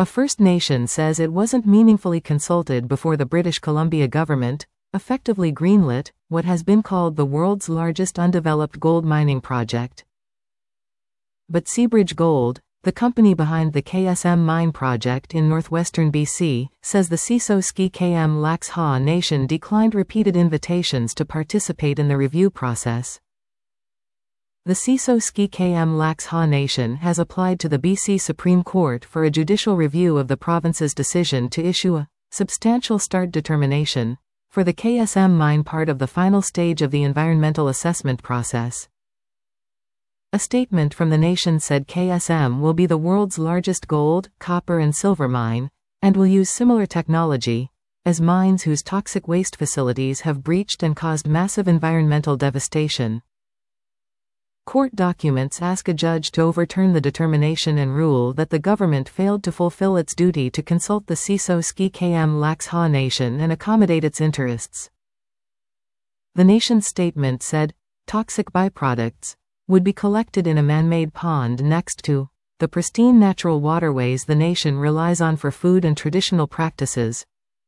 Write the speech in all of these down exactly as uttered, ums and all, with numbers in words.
A First Nation says it wasn't meaningfully consulted before the British Columbia government effectively greenlit what has been called the world's largest undeveloped gold mining project. But Seabridge Gold, the company behind the K S M mine project in northwestern B C, says the Siso-Ski-Km-Lax-Ha Nation declined repeated invitations to participate in the review process. The Siso-Ski-Km-Lax-Ha Nation has applied to the B C Supreme Court for a judicial review of the province's decision to issue a substantial start determination for the K S M mine, part of the final stage of the environmental assessment process. A statement from the nation said K S M will be the world's largest gold, copper and silver mine, and will use similar technology as mines whose toxic waste facilities have breached and caused massive environmental devastation. Court documents ask a judge to overturn the determination and rule that the government failed to fulfill its duty to consult the Siso-Ski-Km-Lax-Ha Nation and accommodate its interests. The nation's statement said toxic byproducts would be collected in a man-made pond next to the pristine natural waterways the nation relies on for food and traditional practices.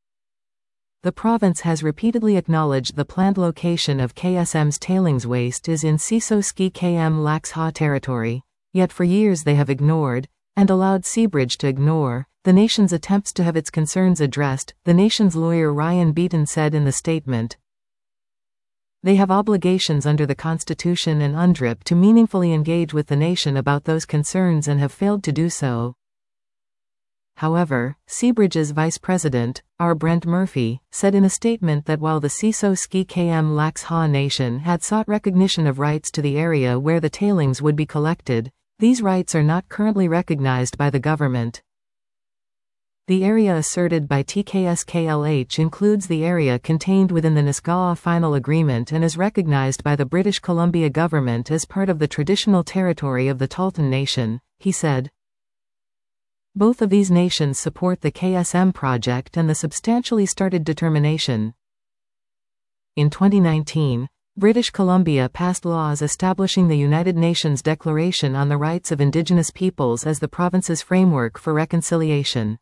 The province has repeatedly acknowledged the planned location of K S M's tailings waste is in Siso-Ski-Km-Lax-Ha territory, yet for years they have ignored, and allowed Seabridge to ignore, the nation's attempts to have its concerns addressed, the nation's lawyer Ryan Beaton said in the statement. They have obligations under the Constitution and U N D R I P to meaningfully engage with the nation about those concerns and have failed to do so. However, Seabridge's vice president, R. Brent Murphy, said in a statement that while the Siso-Ski-Km-Lax-Ha Nation had sought recognition of rights to the area where the tailings would be collected, these rights are not currently recognized by the government. The area asserted by T K S K L H includes the area contained within the Nisga'a Final Agreement and is recognized by the British Columbia government as part of the traditional territory of the Tahltan Nation, he said. Both of these nations support the K S M project and the substantially started determination. In twenty nineteen, British Columbia passed laws establishing the United Nations Declaration on the Rights of Indigenous Peoples as the province's framework for reconciliation.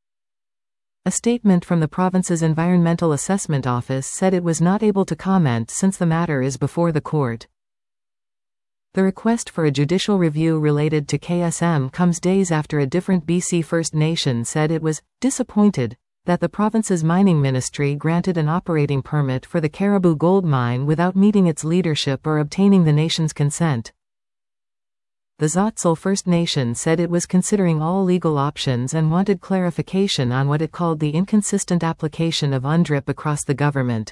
A statement from the province's Environmental Assessment Office said it was not able to comment since the matter is before the court. The request for a judicial review related to K S M comes days after a different B C First Nation said it was disappointed that the province's mining ministry granted an operating permit for the Caribou Gold Mine without meeting its leadership or obtaining the nation's consent. The Tzotzil First Nation said it was considering all legal options and wanted clarification on what it called the inconsistent application of U N D R I P across the government.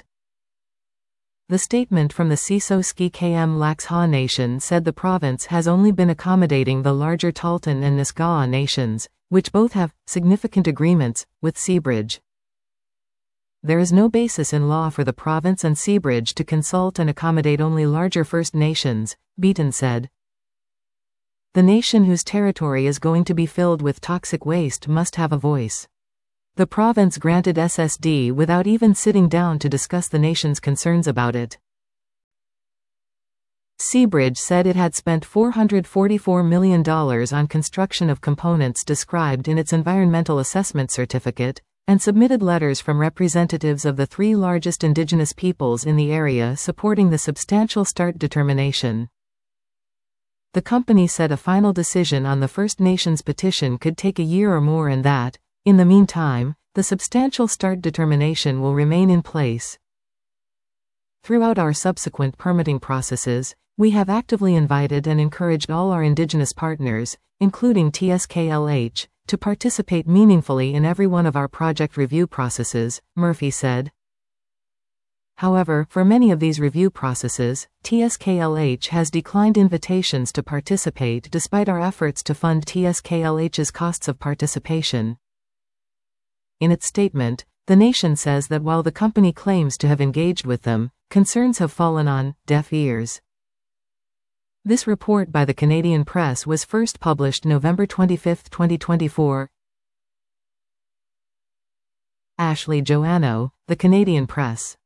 The statement from the Siso-Ski-Km-Lax-Ha Nation said the province has only been accommodating the larger Tahltan and Nisga'a nations, which both have significant agreements with Seabridge. There is no basis in law for the province and Seabridge to consult and accommodate only larger First Nations, Beaton said. The nation whose territory is going to be filled with toxic waste must have a voice. The province granted S S D without even sitting down to discuss the nation's concerns about it. Seabridge said it had spent four hundred forty-four million dollars on construction of components described in its environmental assessment certificate, and submitted letters from representatives of the three largest Indigenous peoples in the area supporting the substantial start determination. The company said a final decision on the First Nations petition could take a year or more and that, in the meantime, the substantial start determination will remain in place. Throughout our subsequent permitting processes, we have actively invited and encouraged all our Indigenous partners, including T S K L H, to participate meaningfully in every one of our project review processes, Murphy said. However, for many of these review processes, T S K L H has declined invitations to participate despite our efforts to fund T S K L H's costs of participation. In its statement, the nation says that while the company claims to have engaged with them, concerns have fallen on deaf ears. This report by the Canadian Press was first published November twenty-fifth, twenty twenty-four. Ashley Joannou, The Canadian Press.